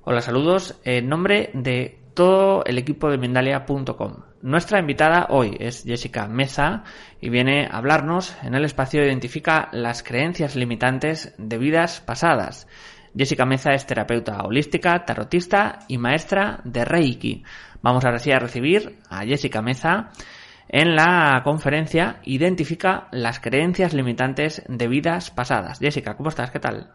Hola, saludos en nombre de todo el equipo de Mindalia.com. Nuestra invitada hoy es Jessica Meza y viene a hablarnos en el espacio Identifica las creencias limitantes de vidas pasadas. Jessica Meza es terapeuta holística, tarotista y maestra de Reiki. Vamos ahora sí a recibir a Jessica Meza en la conferencia Identifica las creencias limitantes de vidas pasadas. Jessica, ¿cómo estás? ¿Qué tal?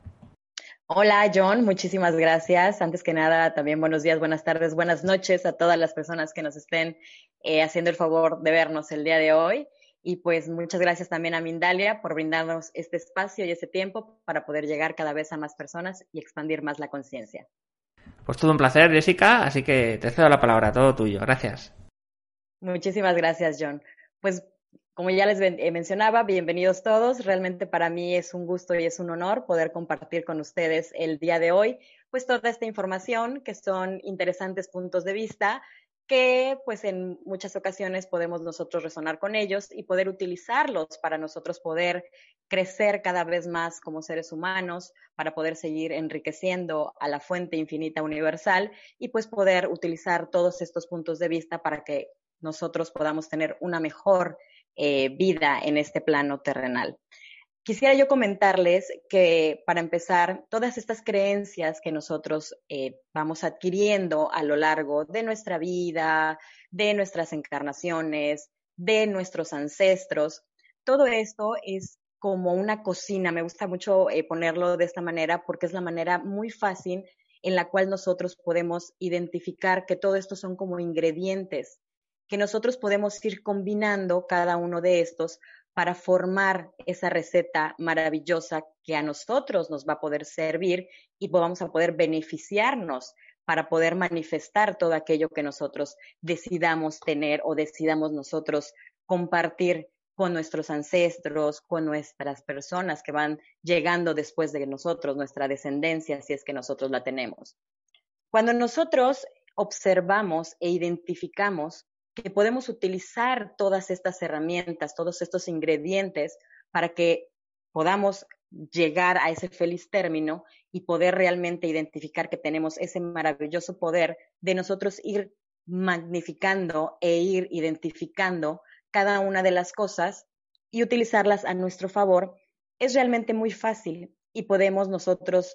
Hola John, muchísimas gracias. Antes que nada, también buenos días, buenas tardes, buenas noches a todas las personas que nos estén haciendo el favor de vernos el día de hoy. Y pues muchas gracias también a Mindalia por brindarnos este espacio y este tiempo para poder llegar cada vez a más personas y expandir más la conciencia. Pues todo un placer, Jessica, así que te cedo la palabra, todo tuyo. Gracias. Muchísimas gracias, John. Pues como ya les mencionaba, bienvenidos todos. Realmente para mí es un gusto y es un honor poder compartir con ustedes el día de hoy, pues toda esta información que son interesantes puntos de vista que pues en muchas ocasiones podemos nosotros resonar con ellos y poder utilizarlos para nosotros poder crecer cada vez más como seres humanos, para poder seguir enriqueciendo a la fuente infinita universal y pues poder utilizar todos estos puntos de vista para que nosotros podamos tener una mejor vida en este plano terrenal. Quisiera yo comentarles que, para empezar, todas estas creencias que nosotros vamos adquiriendo a lo largo de nuestra vida, de nuestras encarnaciones, de nuestros ancestros, todo esto es como una cocina. Me gusta mucho ponerlo de esta manera porque es la manera muy fácil en la cual nosotros podemos identificar que todo esto son como ingredientes que nosotros podemos ir combinando cada uno de estos para formar esa receta maravillosa que a nosotros nos va a poder servir y vamos a poder beneficiarnos para poder manifestar todo aquello que nosotros decidamos tener o decidamos nosotros compartir con nuestros ancestros, con nuestras personas que van llegando después de nosotros, nuestra descendencia, si es que nosotros la tenemos. Cuando nosotros observamos e identificamos que podemos utilizar todas estas herramientas, todos estos ingredientes para que podamos llegar a ese feliz término y poder realmente identificar que tenemos ese maravilloso poder de nosotros ir magnificando e ir identificando cada una de las cosas y utilizarlas a nuestro favor, es realmente muy fácil y podemos nosotros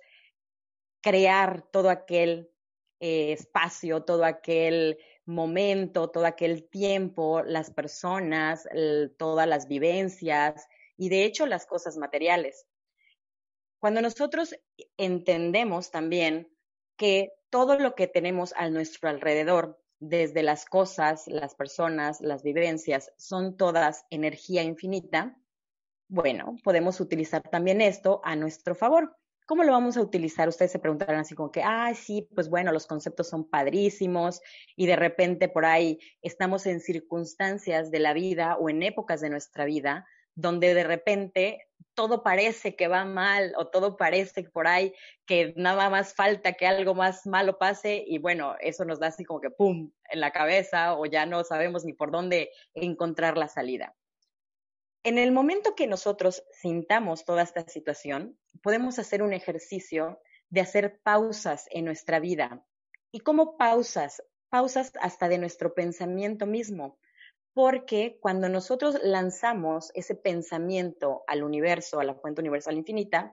crear todo aquel espacio, todo aquel momento, todo aquel tiempo, las personas, todas las vivencias y de hecho las cosas materiales. Cuando nosotros entendemos también que todo lo que tenemos a nuestro alrededor, desde las cosas, las personas, las vivencias, son todas energía infinita, bueno, podemos utilizar también esto a nuestro favor. ¿Cómo lo vamos a utilizar? Ustedes se preguntarán así como que, sí, pues bueno, los conceptos son padrísimos y de repente por ahí estamos en circunstancias de la vida o en épocas de nuestra vida donde de repente todo parece que va mal o todo parece por ahí que nada más falta que algo más malo pase y bueno, eso nos da así como que pum en la cabeza o ya no sabemos ni por dónde encontrar la salida. En el momento que nosotros sintamos toda esta situación, podemos hacer un ejercicio de hacer pausas en nuestra vida. ¿Y cómo pausas? Pausas hasta de nuestro pensamiento mismo. Porque cuando nosotros lanzamos ese pensamiento al universo, a la fuente universal infinita,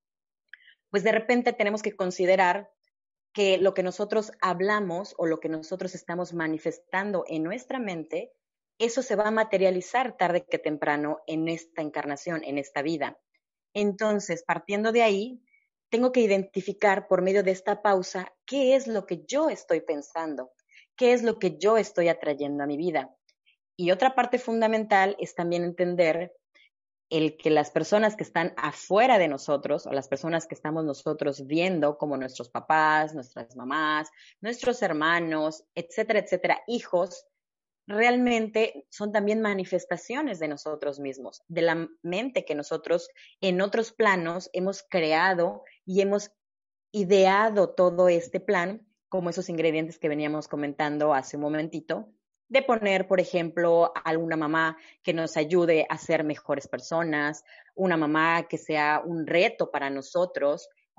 pues de repente tenemos que considerar que lo que nosotros hablamos o lo que nosotros estamos manifestando en nuestra mente, eso se va a materializar tarde que temprano en esta encarnación, en esta vida. Entonces, partiendo de ahí, tengo que identificar por medio de esta pausa qué es lo que yo estoy pensando, qué es lo que yo estoy atrayendo a mi vida. Y otra parte fundamental es también entender el que las personas que están afuera de nosotros o las personas que estamos nosotros viendo como nuestros papás, nuestras mamás, nuestros hermanos, etcétera, etcétera, hijos, realmente son también manifestaciones de nosotros mismos, de la mente que nosotros en otros planos hemos creado y hemos ideado todo este plan, como esos ingredientes que veníamos comentando hace un momentito, de poner, por ejemplo, alguna mamá que nos ayude a ser mejores personas, una mamá que sea un reto para nosotros,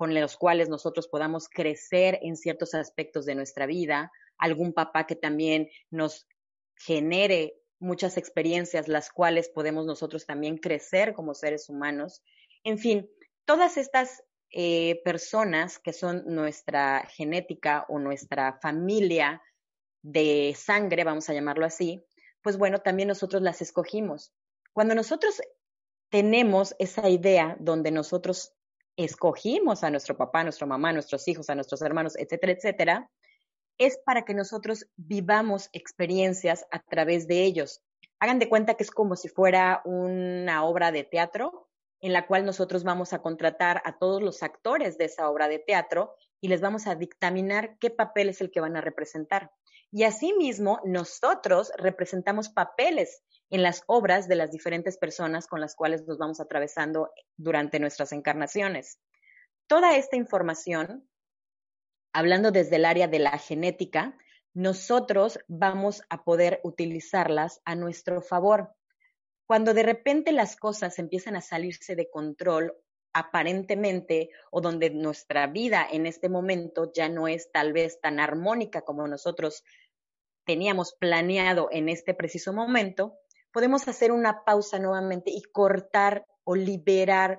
con los cuales nosotros podamos crecer en ciertos aspectos de nuestra vida, algún papá que también nos genere muchas experiencias, las cuales podemos nosotros también crecer como seres humanos. En fin, todas estas personas que son nuestra genética o nuestra familia de sangre, vamos a llamarlo así, pues bueno, también nosotros las escogimos. Cuando nosotros tenemos esa idea donde nosotros escogimos a nuestro papá, a nuestra mamá, a nuestros hijos, a nuestros hermanos, etcétera, etcétera, es para que nosotros vivamos experiencias a través de ellos. Hagan de cuenta que es como si fuera una obra de teatro en la cual nosotros vamos a contratar a todos los actores de esa obra de teatro y les vamos a dictaminar qué papel es el que van a representar. Y asimismo, nosotros representamos papeles en las obras de las diferentes personas con las cuales nos vamos atravesando durante nuestras encarnaciones. Toda esta información, hablando desde el área de la genética, nosotros vamos a poder utilizarlas a nuestro favor. Cuando de repente las cosas empiezan a salirse de control, aparentemente, o donde nuestra vida en este momento ya no es tal vez tan armónica como nosotros teníamos planeado en este preciso momento, podemos hacer una pausa nuevamente y cortar o liberar,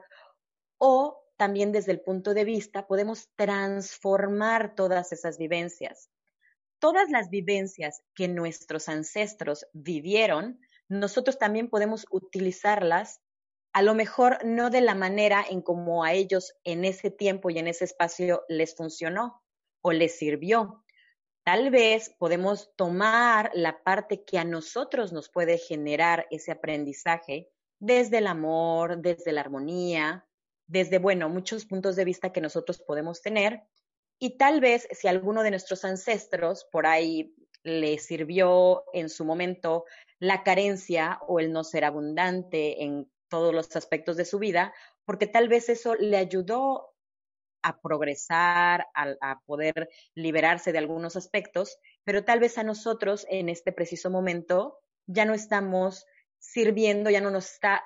o también desde el punto de vista podemos transformar todas esas vivencias. Todas las vivencias que nuestros ancestros vivieron, nosotros también podemos utilizarlas, a lo mejor no de la manera en como a ellos en ese tiempo y en ese espacio les funcionó o les sirvió. Tal vez podemos tomar la parte que a nosotros nos puede generar ese aprendizaje desde el amor, desde la armonía, desde, bueno, muchos puntos de vista que nosotros podemos tener. Y tal vez si alguno de nuestros ancestros por ahí le sirvió en su momento la carencia o el no ser abundante en todos los aspectos de su vida, porque tal vez eso le ayudó a progresar, a poder liberarse de algunos aspectos, pero tal vez a nosotros en este preciso momento ya no estamos sirviendo, ya no nos está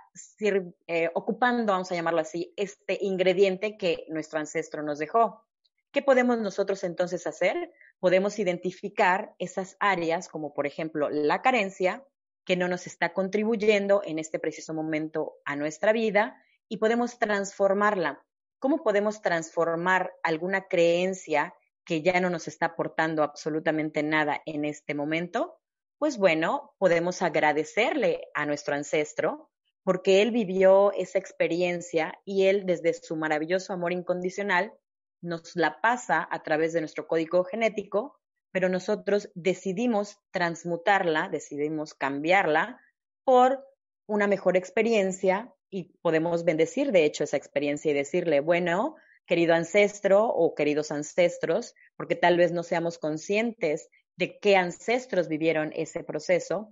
ocupando, vamos a llamarlo así, este ingrediente que nuestro ancestro nos dejó. ¿Qué podemos nosotros entonces hacer? Podemos identificar esas áreas, como por ejemplo la carencia, que no nos está contribuyendo en este preciso momento a nuestra vida, y podemos transformarla. ¿Cómo podemos transformar alguna creencia que ya no nos está aportando absolutamente nada en este momento? Pues bueno, podemos agradecerle a nuestro ancestro porque él vivió esa experiencia y él desde su maravilloso amor incondicional nos la pasa a través de nuestro código genético, pero nosotros decidimos transmutarla, decidimos cambiarla por una mejor experiencia y podemos bendecir de hecho esa experiencia y decirle, bueno, querido ancestro o queridos ancestros, porque tal vez no seamos conscientes de qué ancestros vivieron ese proceso,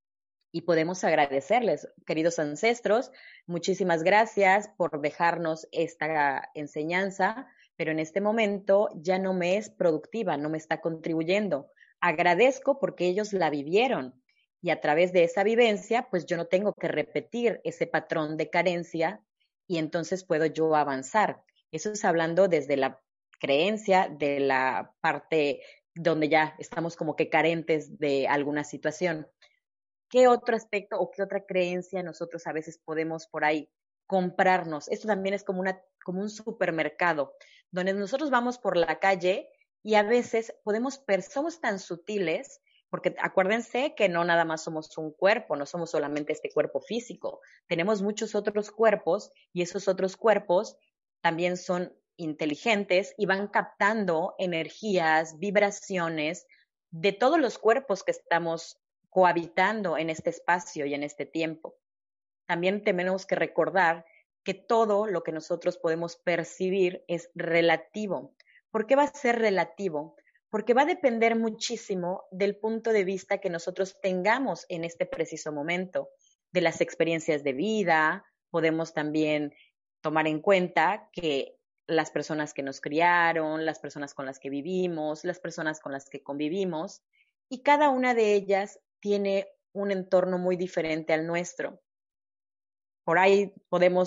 y podemos agradecerles, queridos ancestros, muchísimas gracias por dejarnos esta enseñanza, pero en este momento ya no me es productiva, no me está contribuyendo. Agradezco porque ellos la vivieron y a través de esa vivencia, pues yo no tengo que repetir ese patrón de carencia y entonces puedo yo avanzar. Eso es hablando desde la creencia de la parte donde ya estamos como que carentes de alguna situación. ¿Qué otro aspecto o qué otra creencia nosotros a veces podemos por ahí comprarnos? Esto también es como un supermercado, donde nosotros vamos por la calle y a veces somos tan sutiles, porque acuérdense que no nada más somos un cuerpo, no somos solamente este cuerpo físico, tenemos muchos otros cuerpos y esos otros cuerpos también son inteligentes y van captando energías, vibraciones de todos los cuerpos que estamos cohabitando en este espacio y en este tiempo. También tenemos que recordar que todo lo que nosotros podemos percibir es relativo. ¿Por qué va a ser relativo? Porque va a depender muchísimo del punto de vista que nosotros tengamos en este preciso momento, de las experiencias de vida. Podemos también tomar en cuenta que las personas que nos criaron, las personas con las que vivimos, las personas con las que convivimos, y cada una de ellas tiene un entorno muy diferente al nuestro. Por ahí podemos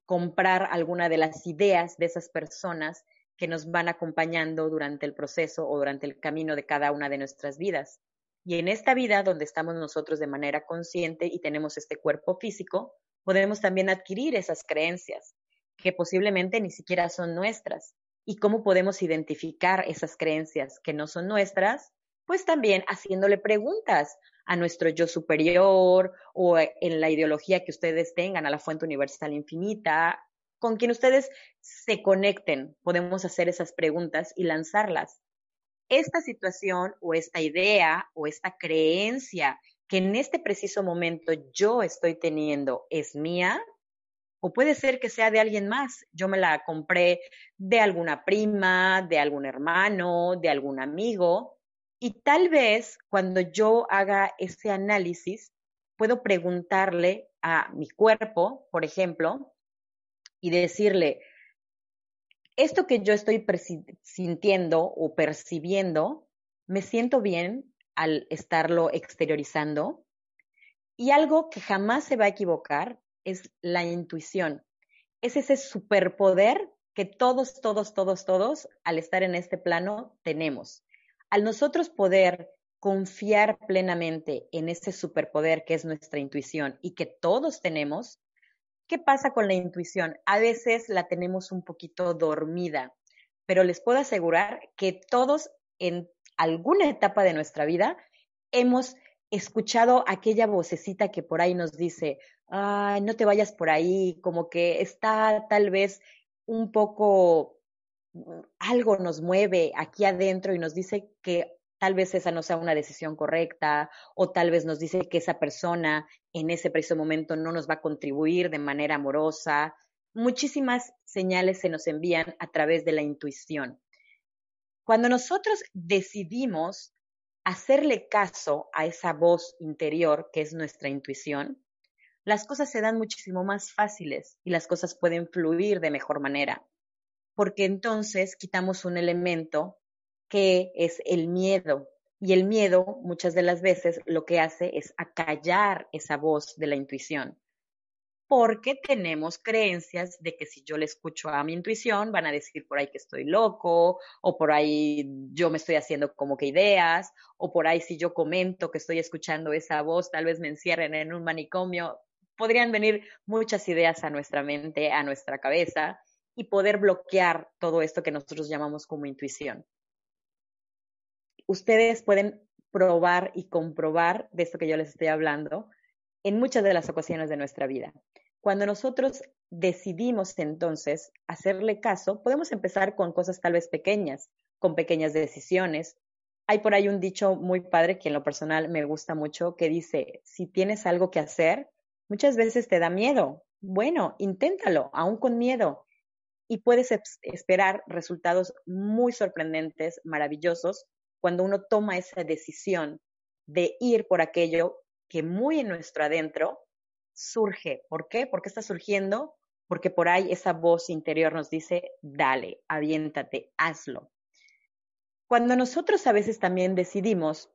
comprar alguna de las ideas de esas personas que nos van acompañando durante el proceso o durante el camino de cada una de nuestras vidas. Y en esta vida donde estamos nosotros de manera consciente y tenemos este cuerpo físico, podemos también adquirir esas creencias que posiblemente ni siquiera son nuestras. ¿Y cómo podemos identificar esas creencias que no son nuestras? Pues también haciéndole preguntas a nuestro yo superior o en la ideología que ustedes tengan, a la fuente universal infinita, con quien ustedes se conecten. Podemos hacer esas preguntas y lanzarlas. Esta situación o esta idea o esta creencia que en este preciso momento yo estoy teniendo es mía, o puede ser que sea de alguien más. Yo me la compré de alguna prima, de algún hermano, de algún amigo. Y tal vez cuando yo haga ese análisis, puedo preguntarle a mi cuerpo, por ejemplo, y decirle, esto que yo estoy sintiendo o percibiendo, me siento bien al estarlo exteriorizando. Y algo que jamás se va a equivocar es la intuición. Es ese superpoder que todos, al estar en este plano, tenemos. Al nosotros poder confiar plenamente en ese superpoder que es nuestra intuición y que todos tenemos, ¿qué pasa con la intuición? A veces la tenemos un poquito dormida, pero les puedo asegurar que todos en alguna etapa de nuestra vida hemos escuchado aquella vocecita que por ahí nos dice, ay, no te vayas por ahí, como que está tal vez un poco, algo nos mueve aquí adentro y nos dice que tal vez esa no sea una decisión correcta o tal vez nos dice que esa persona en ese preciso momento no nos va a contribuir de manera amorosa. Muchísimas señales se nos envían a través de la intuición. Cuando nosotros decidimos hacerle caso a esa voz interior que es nuestra intuición, las cosas se dan muchísimo más fáciles y las cosas pueden fluir de mejor manera, porque entonces quitamos un elemento que es el miedo. Y el miedo muchas de las veces lo que hace es acallar esa voz de la intuición, porque tenemos creencias de que si yo le escucho a mi intuición, van a decir por ahí que estoy loco, o por ahí yo me estoy haciendo como que ideas, o por ahí si yo comento que estoy escuchando esa voz, tal vez me encierren en un manicomio. Podrían venir muchas ideas a nuestra mente, a nuestra cabeza, y poder bloquear todo esto que nosotros llamamos como intuición. Ustedes pueden probar y comprobar de esto que yo les estoy hablando en muchas de las ocasiones de nuestra vida. Cuando nosotros decidimos entonces hacerle caso, podemos empezar con cosas tal vez pequeñas, con pequeñas decisiones. Hay por ahí un dicho muy padre que en lo personal me gusta mucho que dice, si tienes algo que hacer, muchas veces te da miedo. Bueno, inténtalo, aún con miedo, y puedes esperar resultados muy sorprendentes, maravillosos, cuando uno toma esa decisión de ir por aquello que muy en nuestro adentro surge. ¿Por qué? ¿Por qué está surgiendo? Porque por ahí esa voz interior nos dice, dale, aviéntate, hazlo. Cuando nosotros a veces también decidimos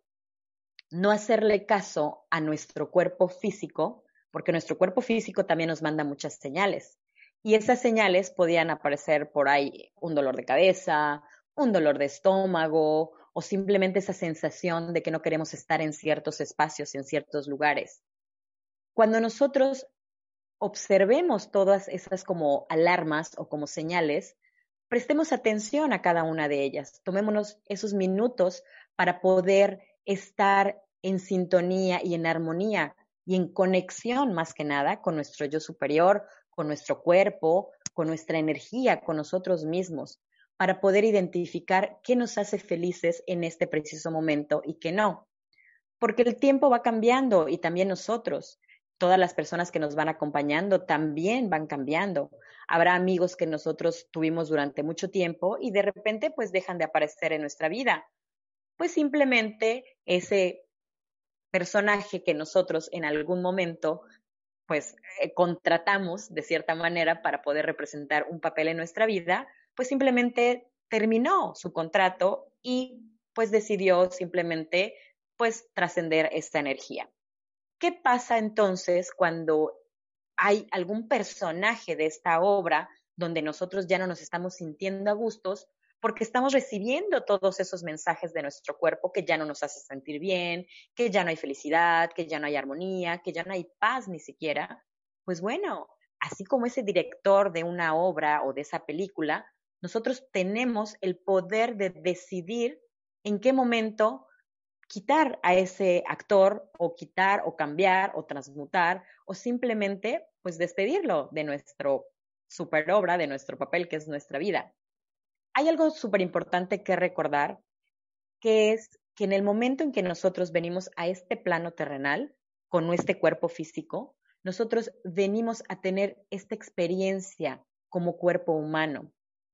no hacerle caso a nuestro cuerpo físico, porque nuestro cuerpo físico también nos manda muchas señales. Y esas señales podían aparecer por ahí un dolor de cabeza, un dolor de estómago o simplemente esa sensación de que no queremos estar en ciertos espacios, en ciertos lugares. Cuando nosotros observemos todas esas como alarmas o como señales, prestemos atención a cada una de ellas. Tomémonos esos minutos para poder estar en sintonía y en armonía y en conexión más que nada con nuestro yo superior, con nuestro cuerpo, con nuestra energía, con nosotros mismos, para poder identificar qué nos hace felices en este preciso momento y qué no. Porque el tiempo va cambiando y también nosotros. Todas las personas que nos van acompañando también van cambiando. Habrá amigos que nosotros tuvimos durante mucho tiempo y de repente pues dejan de aparecer en nuestra vida. Pues simplemente ese personaje que nosotros en algún momento pues contratamos de cierta manera para poder representar un papel en nuestra vida, pues simplemente terminó su contrato y pues decidió simplemente pues trascender esta energía. ¿Qué pasa entonces cuando hay algún personaje de esta obra donde nosotros ya no nos estamos sintiendo a gustos porque estamos recibiendo todos esos mensajes de nuestro cuerpo que ya no nos hace sentir bien, que ya no hay felicidad, que ya no hay armonía, que ya no hay paz ni siquiera. Pues bueno, así como ese director de una obra o de esa película, nosotros tenemos el poder de decidir en qué momento quitar a ese actor o quitar o cambiar o transmutar o simplemente pues despedirlo de nuestro super obra, de nuestro papel que es nuestra vida. Hay algo súper importante que recordar, que es que en el momento en que nosotros venimos a este plano terrenal, con nuestro cuerpo físico, nosotros venimos a tener esta experiencia como cuerpo humano.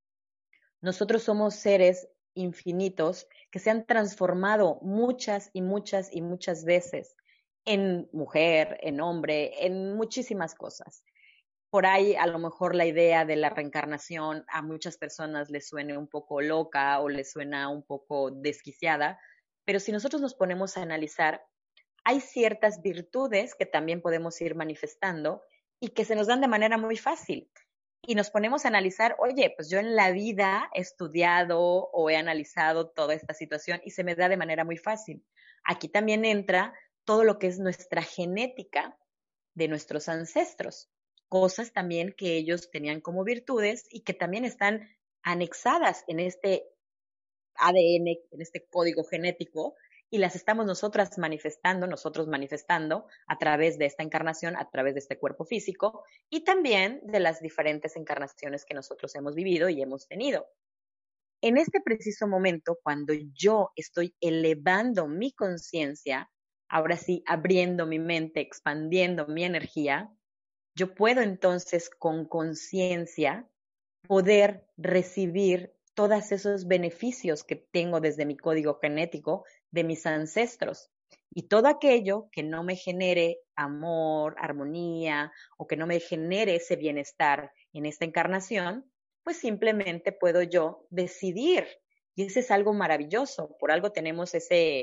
Nosotros somos seres infinitos que se han transformado muchas y muchas y muchas veces en mujer, en hombre, en muchísimas cosas. Por ahí a lo mejor la idea de la reencarnación a muchas personas les suene un poco loca o les suena un poco desquiciada, pero si nosotros nos ponemos a analizar, hay ciertas virtudes que también podemos ir manifestando y que se nos dan de manera muy fácil. Y nos ponemos a analizar, oye, pues yo en la vida he estudiado o he analizado toda esta situación y se me da de manera muy fácil. Aquí también entra todo lo que es nuestra genética de nuestros ancestros, cosas también que ellos tenían como virtudes y que también están anexadas en este ADN, en este código genético, y las estamos nosotros manifestando a través de esta encarnación, a través de este cuerpo físico y también de las diferentes encarnaciones que nosotros hemos vivido y hemos tenido. En este preciso momento, cuando yo estoy elevando mi conciencia, ahora sí, abriendo mi mente, expandiendo mi energía, yo puedo entonces con conciencia poder recibir todos esos beneficios que tengo desde mi código genético de mis ancestros. Y todo aquello que no me genere amor, armonía o que no me genere ese bienestar en esta encarnación, pues simplemente puedo yo decidir. Y ese es algo maravilloso. Por algo tenemos ese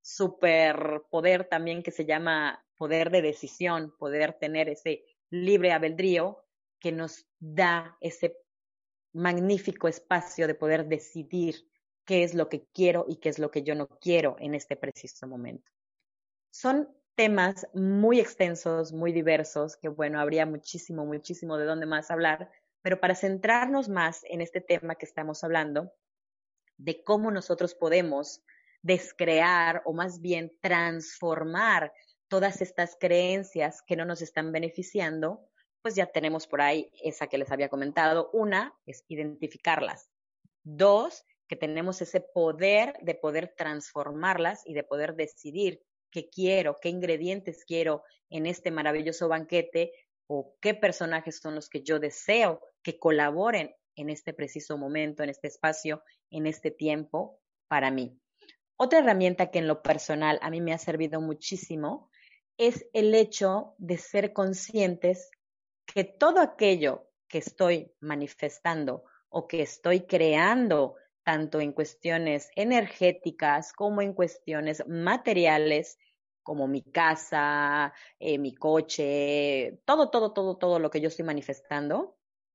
superpoder también que se llama poder de decisión, poder tener ese libre albedrío que nos da ese magnífico espacio de poder decidir qué es lo que quiero y qué es lo que yo no quiero en este preciso momento. Son temas muy extensos, muy diversos, que bueno, habría muchísimo, muchísimo de dónde más hablar, pero para centrarnos más en este tema que estamos hablando, de cómo nosotros podemos descrear o más bien transformar todas estas creencias que no nos están beneficiando, pues ya tenemos por ahí esa que les había comentado. Una es identificarlas. Dos, que tenemos ese poder de poder transformarlas y de poder decidir qué quiero, qué ingredientes quiero en este maravilloso banquete o qué personajes son los que yo deseo que colaboren en este preciso momento, en este espacio, en este tiempo para mí. Otra herramienta que en lo personal a mí me ha servido muchísimo es el hecho de ser conscientes que todo aquello que estoy manifestando o que estoy creando, tanto en cuestiones energéticas como en cuestiones materiales, como mi casa, mi coche, todo lo que yo estoy manifestando,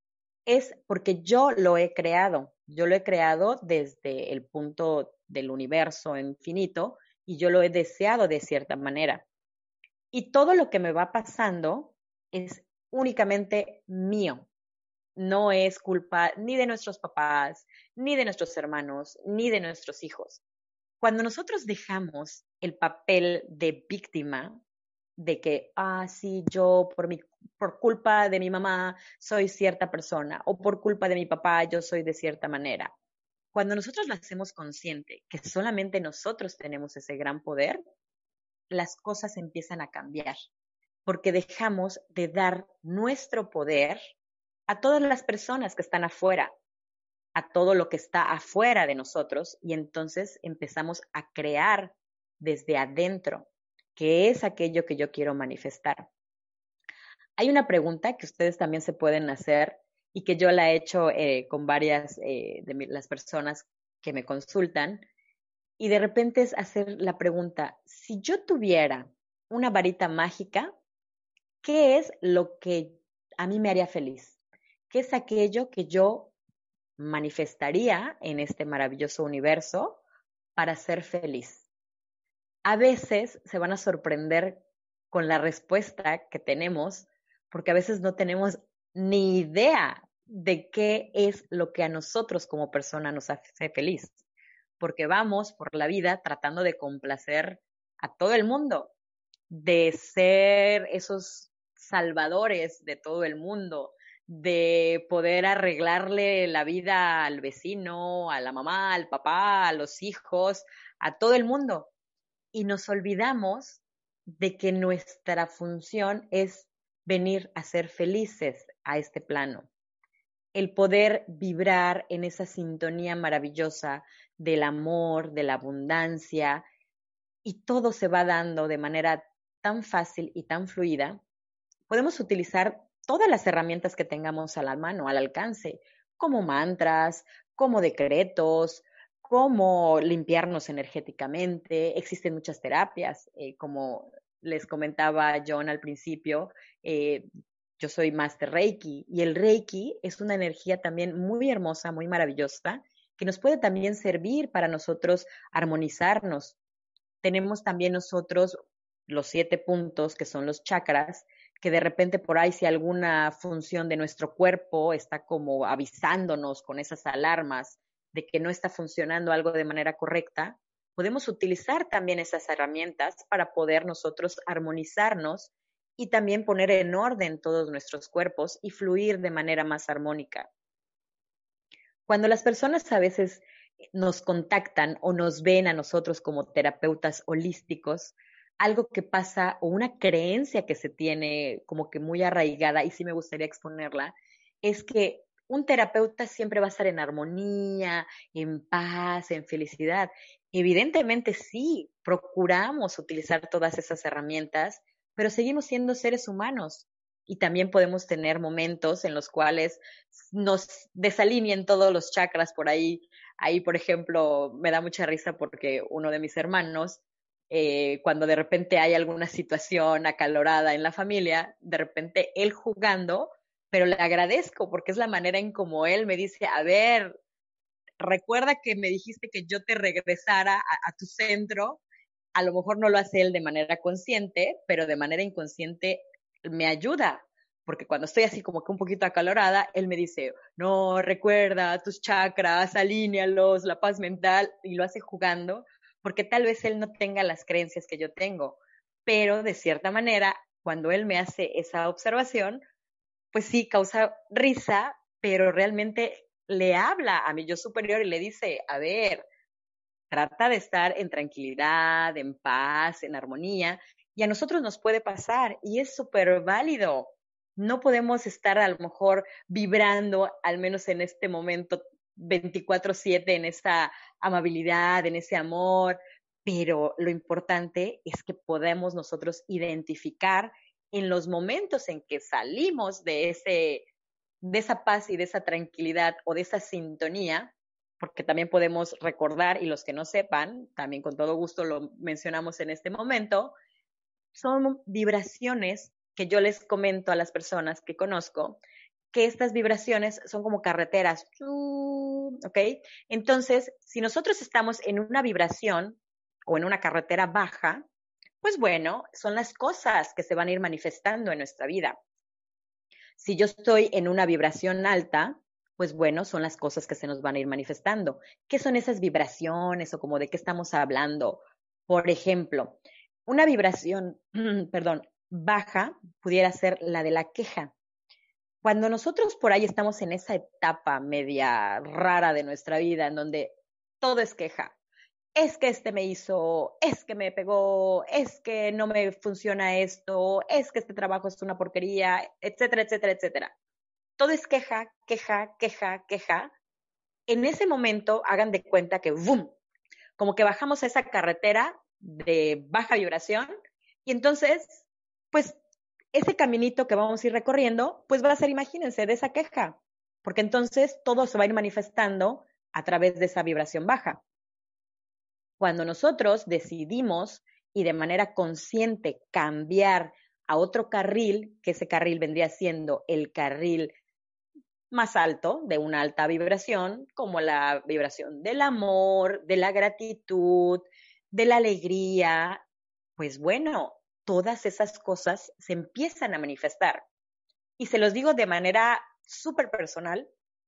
es porque yo lo he creado. Yo lo he creado desde el punto del universo infinito y yo lo he deseado de cierta manera. Y todo lo que me va pasando es únicamente mío. No es culpa ni de nuestros papás, ni de nuestros hermanos, ni de nuestros hijos. Cuando nosotros dejamos el papel de víctima, de que, sí, yo por culpa de mi mamá soy cierta persona, o por culpa de mi papá yo soy de cierta manera. Cuando nosotros lo hacemos consciente, que solamente nosotros tenemos ese gran poder, las cosas empiezan a cambiar, porque dejamos de dar nuestro poder a todas las personas que están afuera, a todo lo que está afuera de nosotros, y entonces empezamos a crear desde adentro, que es aquello que yo quiero manifestar. Hay una pregunta que ustedes también se pueden hacer y que yo la he hecho con varias las personas que me consultan, y de repente es hacer la pregunta, si yo tuviera una varita mágica, ¿qué es lo que a mí me haría feliz? ¿Qué es aquello que yo manifestaría en este maravilloso universo para ser feliz? A veces se van a sorprender con la respuesta que tenemos, porque a veces no tenemos ni idea de qué es lo que a nosotros como persona nos hace feliz, porque vamos por la vida tratando de complacer a todo el mundo, de ser esos salvadores de todo el mundo, de poder arreglarle la vida al vecino, a la mamá, al papá, a los hijos, a todo el mundo. Y nos olvidamos de que nuestra función es venir a ser felices a este plano. El poder vibrar en esa sintonía maravillosa del amor, de la abundancia, y todo se va dando de manera tan fácil y tan fluida. Podemos utilizar todas las herramientas que tengamos a la mano, al alcance, como mantras, como decretos, cómo limpiarnos energéticamente. Existen muchas terapias, como les comentaba John al principio, yo soy Master Reiki y el Reiki es una energía también muy hermosa, muy maravillosa, que nos puede también servir para nosotros armonizarnos. Tenemos también nosotros los 7 puntos, que son los chakras, que de repente por ahí si alguna función de nuestro cuerpo está como avisándonos con esas alarmas de que no está funcionando algo de manera correcta, podemos utilizar también esas herramientas para poder nosotros armonizarnos y también poner en orden todos nuestros cuerpos y fluir de manera más armónica. Cuando las personas a veces nos contactan o nos ven a nosotros como terapeutas holísticos, algo que pasa o una creencia que se tiene como que muy arraigada, y sí me gustaría exponerla, es que un terapeuta siempre va a estar en armonía, en paz, en felicidad. Evidentemente sí, procuramos utilizar todas esas herramientas, pero seguimos siendo seres humanos y también podemos tener momentos en los cuales nos desalineen todos los chakras por ahí. Ahí, por ejemplo, me da mucha risa porque uno de mis hermanos, cuando de repente hay alguna situación acalorada en la familia, de repente él jugando, pero le agradezco porque es la manera en como él me dice, a ver, recuerda que me dijiste que yo te regresara a tu centro. A lo mejor no lo hace él de manera consciente, pero de manera inconsciente me ayuda, porque cuando estoy así como que un poquito acalorada, él me dice, no, recuerda tus chakras, alínealos, la paz mental, y lo hace jugando, porque tal vez él no tenga las creencias que yo tengo, pero de cierta manera, cuando él me hace esa observación, pues sí, causa risa, pero realmente le habla a mi yo superior y le dice, a ver, trata de estar en tranquilidad, en paz, en armonía, y a nosotros nos puede pasar y es súper válido. No podemos estar a lo mejor vibrando, al menos en este momento, 24/7 en esa amabilidad, en ese amor, pero lo importante es que podemos nosotros identificar en los momentos en que salimos de esa paz y de esa tranquilidad o de esa sintonía, porque también podemos recordar, y los que no sepan, también con todo gusto lo mencionamos en este momento, son vibraciones que yo les comento a las personas que conozco, que estas vibraciones son como carreteras, ¿ok? Entonces, si nosotros estamos en una vibración o en una carretera baja, pues bueno, son las cosas que se van a ir manifestando en nuestra vida. Si yo estoy en una vibración alta, pues bueno, son las cosas que se nos van a ir manifestando. ¿Qué son esas vibraciones o como de qué estamos hablando? Por ejemplo, una vibración, perdón, baja pudiera ser la de la queja. Cuando nosotros por ahí estamos en esa etapa media rara de nuestra vida en donde todo es queja, es que este me hizo, es que me pegó, es que no me funciona esto, es que este trabajo es una porquería, etcétera, etcétera, etcétera. Todo es queja, queja, queja, queja. En ese momento hagan de cuenta que ¡boom! Como que bajamos a esa carretera de baja vibración y entonces, pues ese caminito que vamos a ir recorriendo, pues va a ser, imagínense, de esa queja, porque entonces todo se va a ir manifestando a través de esa vibración baja. Cuando nosotros decidimos y de manera consciente cambiar a otro carril, que ese carril vendría siendo el carril más alto, de una alta vibración, como la vibración del amor, de la gratitud, de la alegría. Pues bueno, todas esas cosas se empiezan a manifestar. Y se los digo de manera súper personal,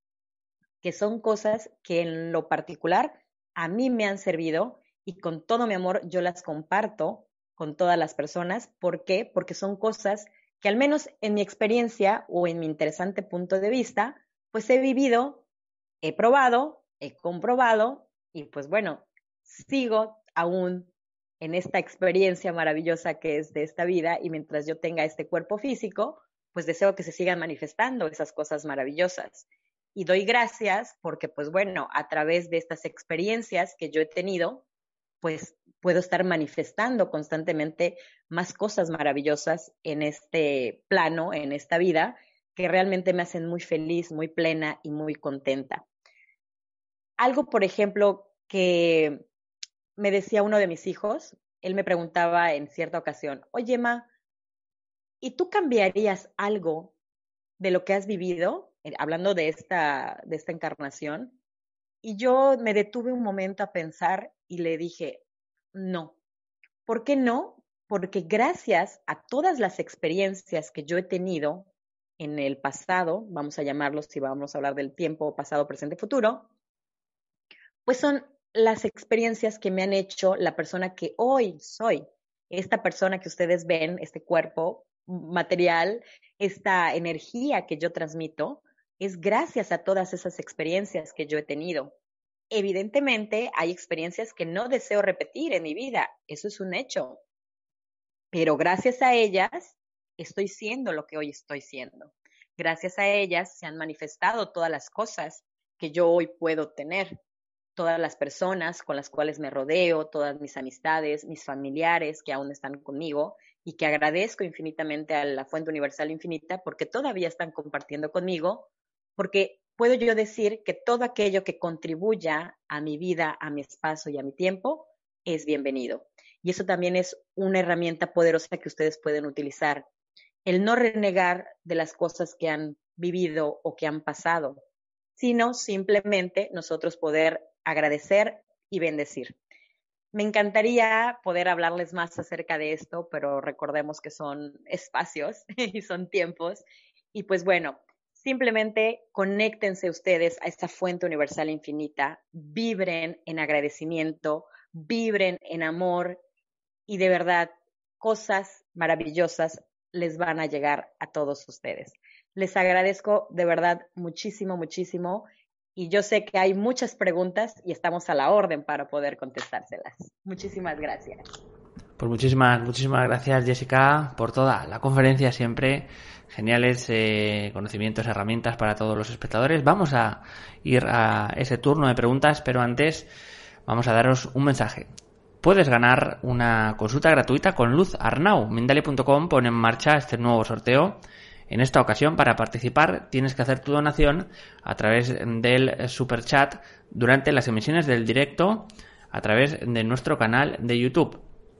que son cosas que en lo particular a mí me han servido y con todo mi amor yo las comparto con todas las personas. ¿Por qué? Porque son cosas que al menos en mi experiencia o en mi interesante punto de vista, pues he vivido, he probado, he comprobado y pues bueno, sigo aún en esta experiencia maravillosa que es de esta vida y mientras yo tenga este cuerpo físico, pues deseo que se sigan manifestando esas cosas maravillosas. Y doy gracias porque, pues bueno, a través de estas experiencias que yo he tenido, pues puedo estar manifestando constantemente más cosas maravillosas en este plano, en esta vida, que realmente me hacen muy feliz, muy plena y muy contenta. Algo, por ejemplo, que me decía uno de mis hijos, él me preguntaba en cierta ocasión, oye, Ma, ¿y tú cambiarías algo de lo que has vivido, hablando de esta encarnación? Y yo me detuve un momento a pensar y le dije, no. ¿Por qué no? Porque gracias a todas las experiencias que yo he tenido en el pasado, vamos a llamarlos si vamos a hablar del tiempo pasado, presente, futuro, pues son las experiencias que me han hecho la persona que hoy soy. Esta persona que ustedes ven, este cuerpo material, esta energía que yo transmito, es gracias a todas esas experiencias que yo he tenido. Evidentemente, hay experiencias que no deseo repetir en mi vida, eso es un hecho, pero gracias a ellas estoy siendo lo que hoy estoy siendo. Gracias a ellas se han manifestado todas las cosas que yo hoy puedo tener, todas las personas con las cuales me rodeo, todas mis amistades, mis familiares que aún están conmigo y que agradezco infinitamente a la Fuente Universal Infinita porque todavía están compartiendo conmigo, porque puedo yo decir que todo aquello que contribuya a mi vida, a mi espacio y a mi tiempo es bienvenido. Y eso también es una herramienta poderosa que ustedes pueden utilizar. El no renegar de las cosas que han vivido o que han pasado, sino simplemente nosotros poder agradecer y bendecir. Me encantaría poder hablarles más acerca de esto, pero recordemos que son espacios y son tiempos. Y pues bueno, simplemente conéctense ustedes a esta fuente universal infinita, vibren en agradecimiento, vibren en amor y de verdad cosas maravillosas les van a llegar a todos ustedes. Les agradezco de verdad muchísimo, muchísimo y yo sé que hay muchas preguntas y estamos a la orden para poder contestárselas. Muchísimas gracias. Pues muchísimas gracias, Jessica, por toda la conferencia, siempre geniales conocimientos, herramientas para todos los espectadores. Vamos a ir a ese turno de preguntas, pero antes vamos a daros un mensaje. Puedes ganar una consulta gratuita con Luz Arnau. Mindalia.com pone en marcha este nuevo sorteo. En esta ocasión, para participar, tienes que hacer tu donación a través del superchat durante las emisiones del directo a través de nuestro canal de YouTube.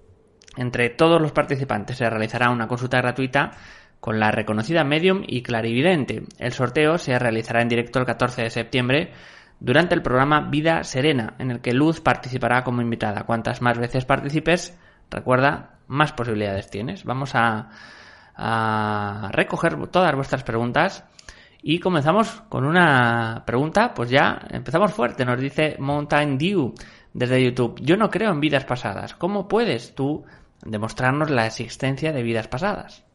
Entre todos los participantes se realizará una consulta gratuita con la reconocida medium y clarividente. El sorteo se realizará en directo el 14 de septiembre durante el programa Vida Serena, en el que Luz participará como invitada. Cuantas más veces participes, recuerda, más posibilidades tienes. Vamos a recoger todas vuestras preguntas y comenzamos con una pregunta, pues ya empezamos fuerte. Nos dice Mountain Dew desde YouTube: yo no creo en vidas pasadas. ¿Cómo puedes tú demostrarnos la existencia de vidas pasadas?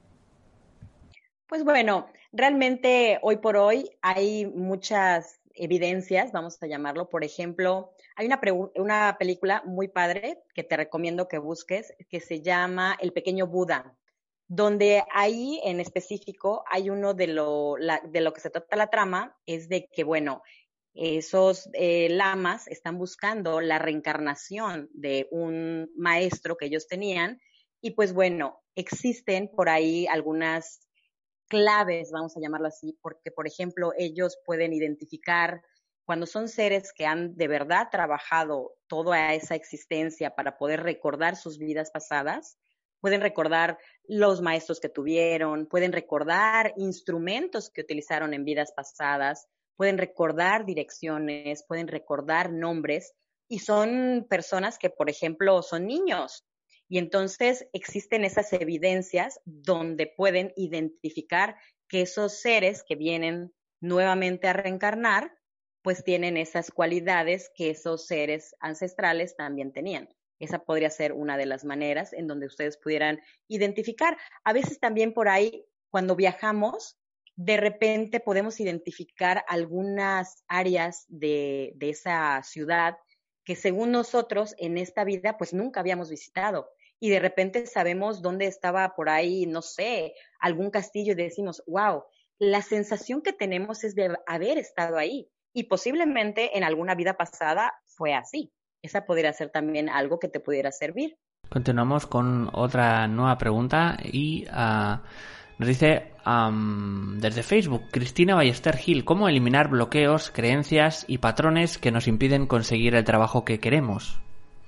Pues bueno, realmente hoy por hoy hay muchas evidencias, vamos a llamarlo. Por ejemplo, hay una película muy padre que te recomiendo que busques, que se llama El Pequeño Buda, donde ahí en específico hay uno de lo que se trata la trama, es de que, bueno, esos lamas están buscando la reencarnación de un maestro que ellos tenían y pues bueno, existen por ahí algunas claves, vamos a llamarlo así, porque, por ejemplo, ellos pueden identificar cuando son seres que han de verdad trabajado toda esa existencia para poder recordar sus vidas pasadas, pueden recordar los maestros que tuvieron, pueden recordar instrumentos que utilizaron en vidas pasadas, pueden recordar direcciones, pueden recordar nombres, y son personas que, por ejemplo, son niños. Y entonces existen esas evidencias donde pueden identificar que esos seres que vienen nuevamente a reencarnar, pues tienen esas cualidades que esos seres ancestrales también tenían. Esa podría ser una de las maneras en donde ustedes pudieran identificar. A veces también por ahí, cuando viajamos, de repente podemos identificar algunas áreas de esa ciudad que según nosotros en esta vida pues nunca habíamos visitado. Y de repente sabemos dónde estaba por ahí, no sé, algún castillo y decimos, wow, la sensación que tenemos es de haber estado ahí. Y posiblemente en alguna vida pasada fue así. Esa podría ser también algo que te pudiera servir. Continuamos con otra nueva pregunta y nos dice desde Facebook, Cristina Ballester Gil, ¿cómo eliminar bloqueos, creencias y patrones que nos impiden conseguir el trabajo que queremos?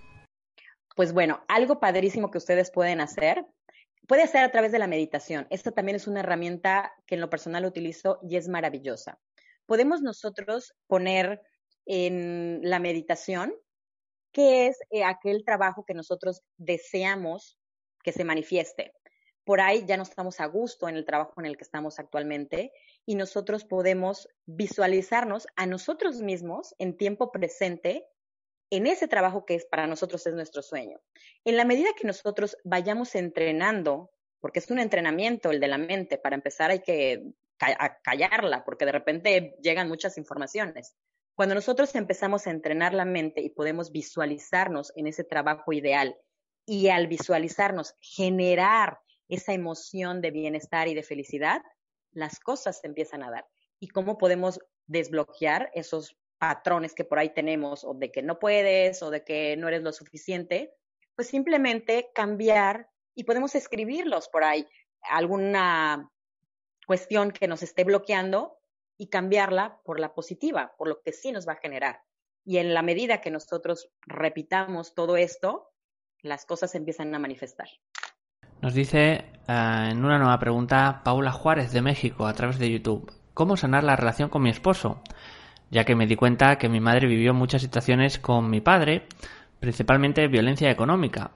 Pues bueno, algo padrísimo que ustedes pueden hacer, puede ser a través de la meditación. Esta también es una herramienta que en lo personal utilizo y es maravillosa. Podemos nosotros poner en la meditación qué es aquel trabajo que nosotros deseamos que se manifieste. Por ahí ya no estamos a gusto en el trabajo en el que estamos actualmente y nosotros podemos visualizarnos a nosotros mismos en tiempo presente en ese trabajo que es para nosotros es nuestro sueño. En la medida que nosotros vayamos entrenando, porque es un entrenamiento el de la mente, para empezar hay que callarla, porque de repente llegan muchas informaciones. Cuando nosotros empezamos a entrenar la mente y podemos visualizarnos en ese trabajo ideal y al visualizarnos generar esa emoción de bienestar y de felicidad, las cosas se empiezan a dar. ¿Y cómo podemos desbloquear esos patrones que por ahí tenemos, o de que no puedes, o de que no eres lo suficiente? Pues simplemente cambiar, y podemos escribirlos por ahí, alguna cuestión que nos esté bloqueando y cambiarla por la positiva, por lo que sí nos va a generar. Y en la medida que nosotros repitamos todo esto, las cosas empiezan a manifestar. Nos dice en una nueva pregunta Paula Juárez de México a través de YouTube, ¿cómo sanar la relación con mi esposo? Ya que me di cuenta que mi madre vivió muchas situaciones con mi padre, principalmente violencia económica,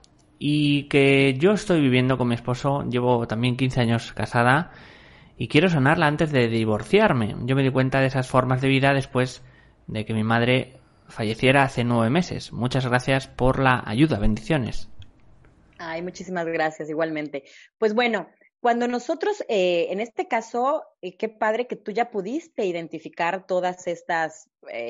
y que yo estoy viviendo con mi esposo, llevo también 15 años casada, y quiero sanarla antes de divorciarme. Yo me di cuenta de esas formas de vida después de que mi madre falleciera hace 9 meses. Muchas gracias por la ayuda, bendiciones. Ay, muchísimas gracias, igualmente. Pues bueno, cuando nosotros, en este caso, qué padre que tú ya pudiste identificar todas estas,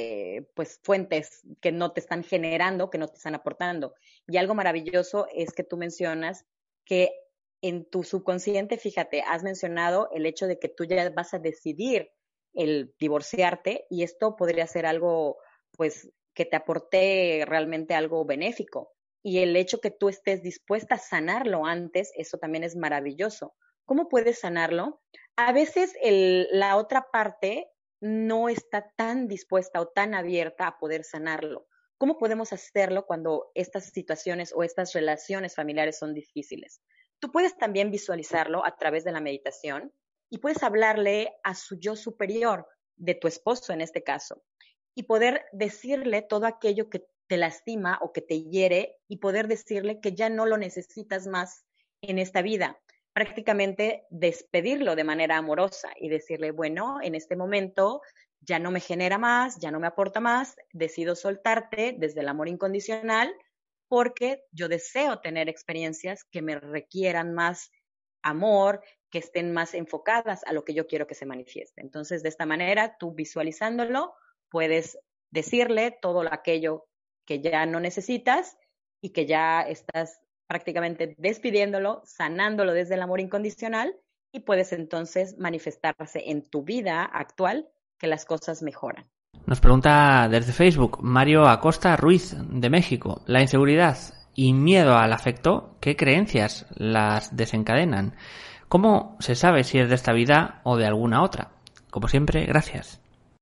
pues, fuentes que no te están generando, que no te están aportando. Y algo maravilloso es que tú mencionas que en tu subconsciente, fíjate, has mencionado el hecho de que tú ya vas a decidir el divorciarte, y esto podría ser algo, pues, que te aporte realmente algo benéfico. Y el hecho que tú estés dispuesta a sanarlo antes, eso también es maravilloso. ¿Cómo puedes sanarlo? A veces la otra parte no está tan dispuesta o tan abierta a poder sanarlo. ¿Cómo podemos hacerlo cuando estas situaciones o estas relaciones familiares son difíciles? Tú puedes también visualizarlo a través de la meditación y puedes hablarle a su yo superior, de tu esposo en este caso, y poder decirle todo aquello que te lastima o que te hiere, y poder decirle que ya no lo necesitas más en esta vida. Prácticamente despedirlo de manera amorosa y decirle, bueno, en este momento ya no me genera más, ya no me aporta más, decido soltarte desde el amor incondicional porque yo deseo tener experiencias que me requieran más amor, que estén más enfocadas a lo que yo quiero que se manifieste. Entonces, de esta manera, tú visualizándolo, puedes decirle todo aquello que ya no necesitas y que ya estás prácticamente despidiéndolo, sanándolo desde el amor incondicional, y puedes entonces manifestarse en tu vida actual que las cosas mejoran. Nos pregunta desde Facebook Mario Acosta Ruiz de México, la inseguridad y miedo al afecto, ¿qué creencias las desencadenan? ¿Cómo se sabe si es de esta vida o de alguna otra? Como siempre, gracias.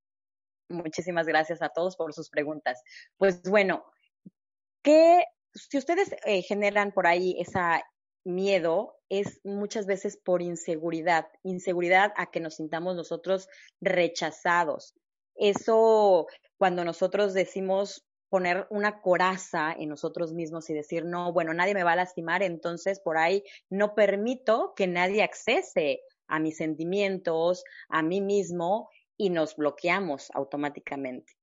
Muchísimas gracias a todos por sus preguntas. Pues bueno, si ustedes generan por ahí esa miedo es muchas veces por inseguridad, inseguridad a que nos sintamos nosotros rechazados. Eso, cuando nosotros decimos poner una coraza en nosotros mismos y decir, no, bueno, nadie me va a lastimar, entonces por ahí no permito que nadie accese a mis sentimientos, a mí mismo, y nos bloqueamos automáticamente.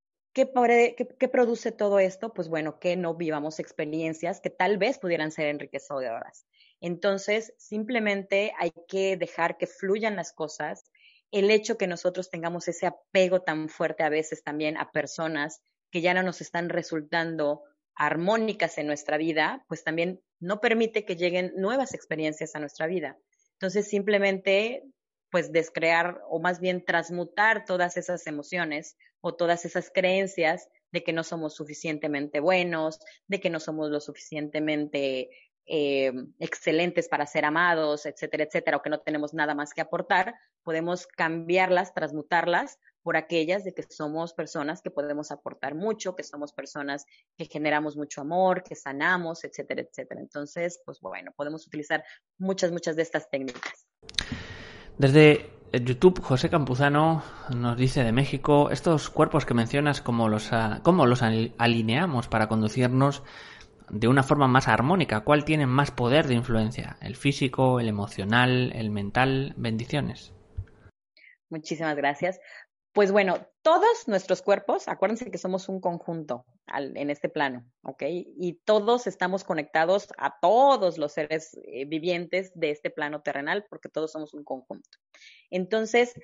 ¿Qué produce todo esto? Pues bueno, que no vivamos experiencias que tal vez pudieran ser enriquecedoras. Entonces, simplemente hay que dejar que fluyan las cosas. El hecho que nosotros tengamos ese apego tan fuerte a veces también a personas que ya no nos están resultando armónicas en nuestra vida, pues también no permite que lleguen nuevas experiencias a nuestra vida. Entonces, simplemente, pues descrear o más bien transmutar todas esas emociones o todas esas creencias de que no somos suficientemente buenos, de que no somos lo suficientemente excelentes para ser amados, etcétera, etcétera, o que no tenemos nada más que aportar, podemos cambiarlas, transmutarlas por aquellas de que somos personas que podemos aportar mucho, que somos personas que generamos mucho amor, que sanamos, etcétera, etcétera. Entonces, pues bueno, podemos utilizar muchas de estas técnicas. Desde YouTube, José Campuzano nos dice de México, estos cuerpos que mencionas, ¿cómo los alineamos para conducirnos de una forma más armónica? ¿Cuál tiene más poder de influencia? ¿El físico, el emocional, el mental? Bendiciones. Muchísimas gracias. Pues bueno, todos nuestros cuerpos, acuérdense que somos un conjunto en este plano, ¿ok? Y todos estamos conectados a todos los seres vivientes de este plano terrenal porque todos somos un conjunto. Entonces,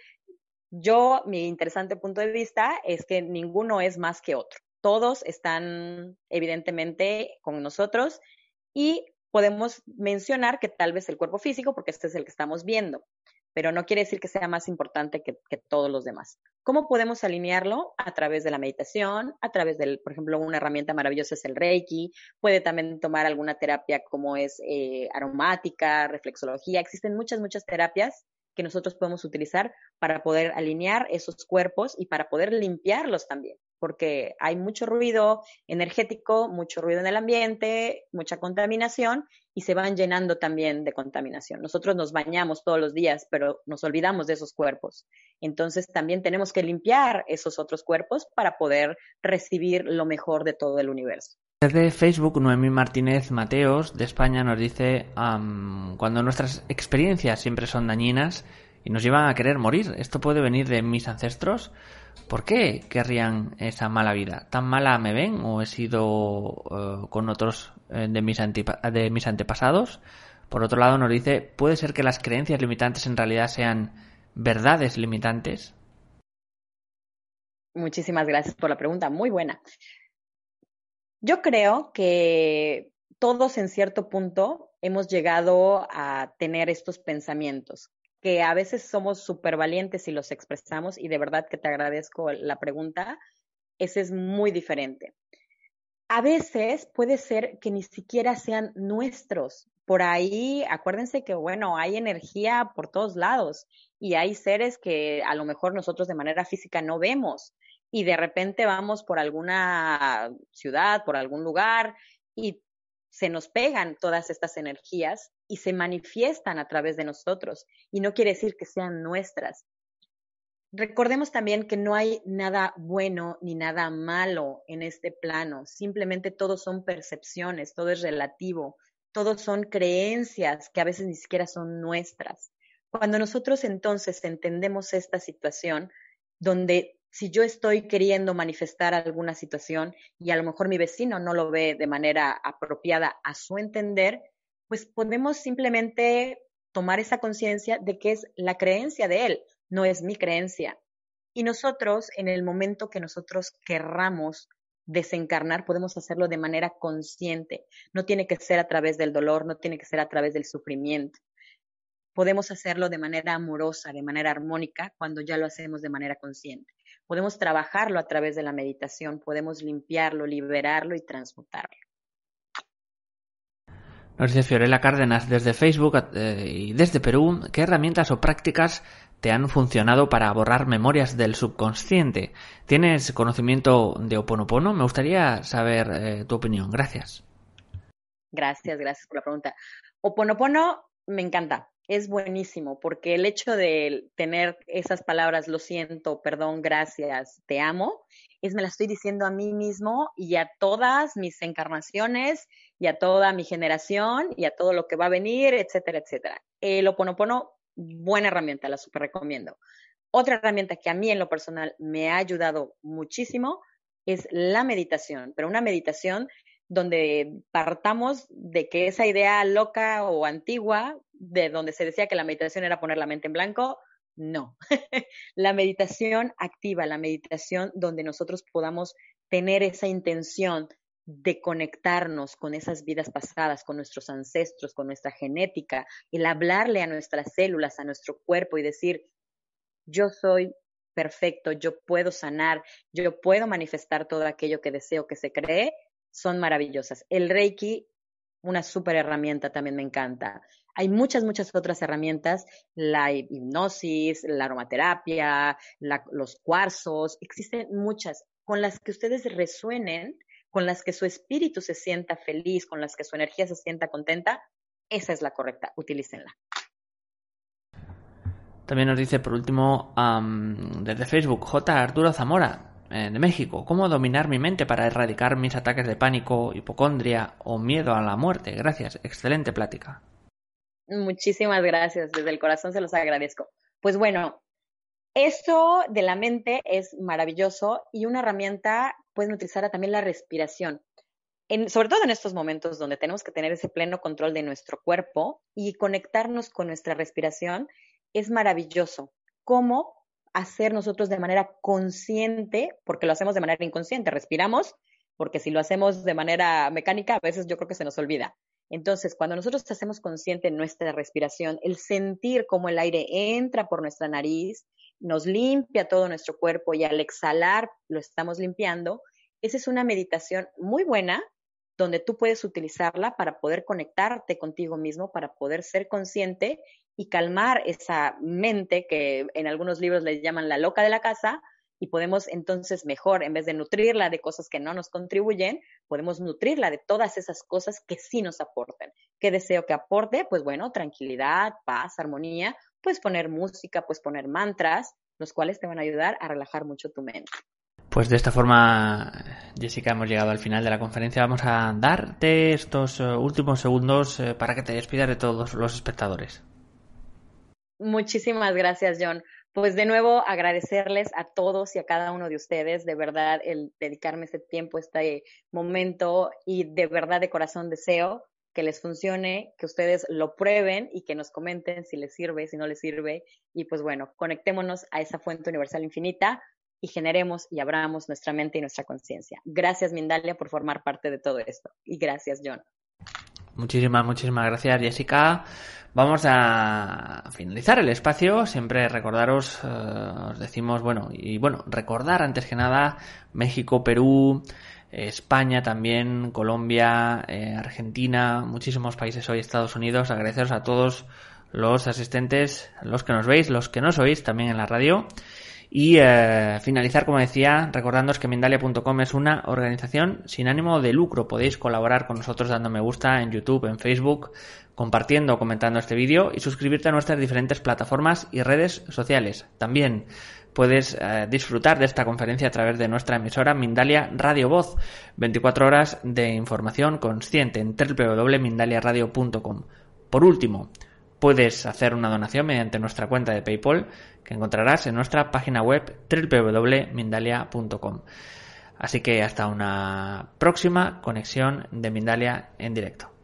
mi interesante punto de vista es que ninguno es más que otro. Todos están evidentemente con nosotros y podemos mencionar que tal vez el cuerpo físico, porque este es el que estamos viendo, pero no quiere decir que sea más importante que todos los demás. ¿Cómo podemos alinearlo? A través de la meditación, a través del, por ejemplo, una herramienta maravillosa es el Reiki, puede también tomar alguna terapia como es aromática, reflexología, existen muchas terapias que nosotros podemos utilizar para poder alinear esos cuerpos y para poder limpiarlos también, porque hay mucho ruido energético, mucho ruido en el ambiente, mucha contaminación y se van llenando también de contaminación. Nosotros nos bañamos todos los días, pero nos olvidamos de esos cuerpos. Entonces también tenemos que limpiar esos otros cuerpos para poder recibir lo mejor de todo el universo. Desde Facebook, Noemí Martínez Mateos, de España, nos dice cuando nuestras experiencias siempre son dañinas y nos llevan a querer morir, ¿esto puede venir de mis ancestros? ¿Por qué querrían esa mala vida? ¿Tan mala me ven o he sido con otros de mis antepasados? Por otro lado, nos dice, ¿puede ser que las creencias limitantes en realidad sean verdades limitantes? Muchísimas gracias por la pregunta, muy buena. Yo creo que todos en cierto punto hemos llegado a tener estos pensamientos, que a veces somos súper valientes y los expresamos, y de verdad que te agradezco la pregunta, ese es muy diferente. A veces puede ser que ni siquiera sean nuestros. Por ahí, acuérdense que, bueno, hay energía por todos lados y hay seres que a lo mejor nosotros de manera física no vemos y de repente vamos por alguna ciudad, por algún lugar y se nos pegan todas estas energías y se manifiestan a través de nosotros. Y no quiere decir que sean nuestras. Recordemos también que no hay nada bueno ni nada malo en este plano, simplemente todo son percepciones, todo es relativo, todo son creencias que a veces ni siquiera son nuestras. Cuando nosotros entonces entendemos esta situación, donde si yo estoy queriendo manifestar alguna situación y a lo mejor mi vecino no lo ve de manera apropiada a su entender, pues podemos simplemente tomar esa conciencia de que es la creencia de él, no es mi creencia. Y nosotros, en el momento que nosotros querramos desencarnar, podemos hacerlo de manera consciente. No tiene que ser a través del dolor, no tiene que ser a través del sufrimiento. Podemos hacerlo de manera amorosa, de manera armónica, cuando ya lo hacemos de manera consciente. Podemos trabajarlo a través de la meditación, podemos limpiarlo, liberarlo y transmutarlo. Nos dice Fiorella Cárdenas desde Facebook y desde Perú, ¿qué herramientas o prácticas te han funcionado para borrar memorias del subconsciente? ¿Tienes conocimiento de Ho'oponopono? Me gustaría saber tu opinión. Gracias. Gracias por la pregunta. Ho'oponopono me encanta, es buenísimo, porque el hecho de tener esas palabras, lo siento, perdón, gracias, te amo, me la estoy diciendo a mí mismo y a todas mis encarnaciones y a toda mi generación y a todo lo que va a venir, etcétera, etcétera. El Ho'oponopono, buena herramienta, la super recomiendo. Otra herramienta que a mí en lo personal me ha ayudado muchísimo es la meditación, pero una meditación donde partamos de que esa idea loca o antigua, de donde se decía que la meditación era poner la mente en blanco, no. La meditación activa, la meditación donde nosotros podamos tener esa intención de conectarnos con esas vidas pasadas, con nuestros ancestros, con nuestra genética, el hablarle a nuestras células, a nuestro cuerpo y decir, yo soy perfecto, yo puedo sanar, yo puedo manifestar todo aquello que deseo que se cree, son maravillosas. El Reiki, una súper herramienta, también me encanta. Hay muchas, muchas otras herramientas, la hipnosis, la aromaterapia, los cuarzos, existen muchas con las que ustedes resuenen, con las que su espíritu se sienta feliz, con las que su energía se sienta contenta, esa es la correcta, utilícenla. También nos dice, por último, desde Facebook, J. Arturo Zamora, de México. ¿Cómo dominar mi mente para erradicar mis ataques de pánico, hipocondria o miedo a la muerte? Gracias, excelente plática. Muchísimas gracias, desde el corazón se los agradezco. Pues bueno, eso de la mente es maravilloso y una herramienta, pueden utilizar también la respiración. Sobre todo en estos momentos donde tenemos que tener ese pleno control de nuestro cuerpo y conectarnos con nuestra respiración, es maravilloso. ¿Cómo hacer nosotros de manera consciente? Porque lo hacemos de manera inconsciente, respiramos, porque si lo hacemos de manera mecánica, a veces yo creo que se nos olvida. Entonces, cuando nosotros hacemos consciente nuestra respiración, el sentir cómo el aire entra por nuestra nariz, nos limpia todo nuestro cuerpo y al exhalar lo estamos limpiando, esa es una meditación muy buena donde tú puedes utilizarla para poder conectarte contigo mismo, para poder ser consciente y calmar esa mente que en algunos libros les llaman la loca de la casa, y podemos entonces mejor, en vez de nutrirla de cosas que no nos contribuyen, podemos nutrirla de todas esas cosas que sí nos aporten. ¿Qué deseo que aporte? Pues bueno, tranquilidad, paz, armonía, puedes poner música, puedes poner mantras, los cuales te van a ayudar a relajar mucho tu mente. Pues de esta forma, Jessica, hemos llegado al final de la conferencia. Vamos a darte estos últimos segundos para que te despidas de todos los espectadores. Muchísimas gracias, John. Pues de nuevo agradecerles a todos y a cada uno de ustedes, de verdad, el dedicarme este tiempo, este momento, y de verdad de corazón deseo que les funcione, que ustedes lo prueben y que nos comenten si les sirve, si no les sirve. Y pues bueno, conectémonos a esa fuente universal infinita y generemos y abramos nuestra mente y nuestra conciencia. Gracias, Mindalia, por formar parte de todo esto. Y gracias, John. Muchísimas gracias, Jessica. Vamos a finalizar el espacio. Siempre recordaros, os decimos, recordar antes que nada México, Perú, España también, Colombia, Argentina, muchísimos países hoy, Estados Unidos. Agradeceros a todos los asistentes, los que nos veis, los que nos oís también en la radio. Y finalizar, como decía, recordándoos que Mindalia.com es una organización sin ánimo de lucro. Podéis colaborar con nosotros dando me gusta en YouTube, en Facebook, compartiendo o comentando este vídeo y suscribirte a nuestras diferentes plataformas y redes sociales. También puedes disfrutar de esta conferencia a través de nuestra emisora Mindalia Radio Voz. 24 horas de información consciente en www.mindaliaradio.com. Por último, puedes hacer una donación mediante nuestra cuenta de PayPal que encontrarás en nuestra página web www.mindalia.com. Así que hasta una próxima conexión de Mindalia en directo.